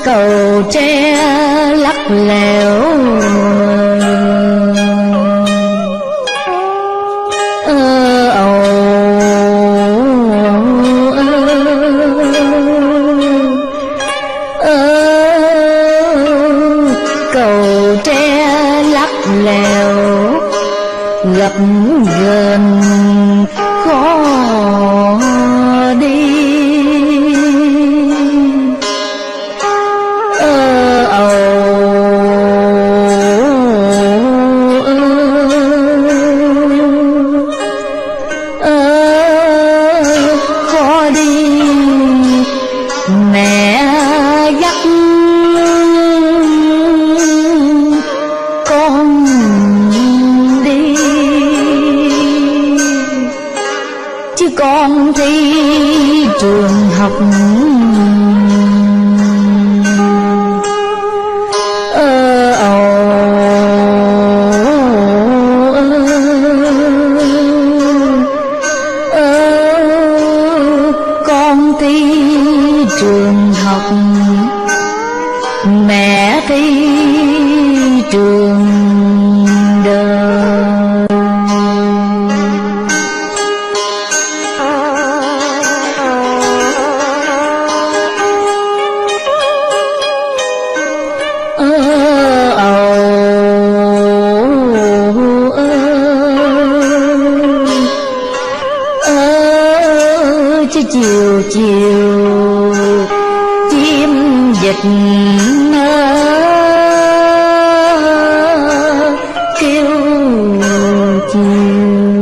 cầu tre lắc lẻo, cầu tre lắc lẻo gập ghềnh khó đi. Khó đi mẹ dắt con đi, chứ con thi trường học con thi trường học, mẹ thi trường đời. Chứ chiều chiều chim dịch kêu chiều,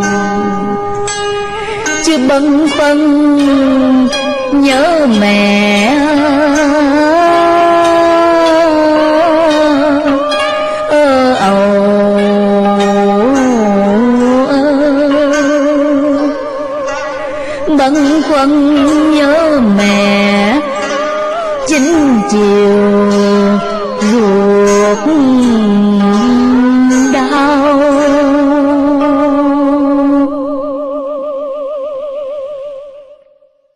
chứ bâng khuâng nhớ mẹ bâng khuâng nhớ mẹ. Chính chiều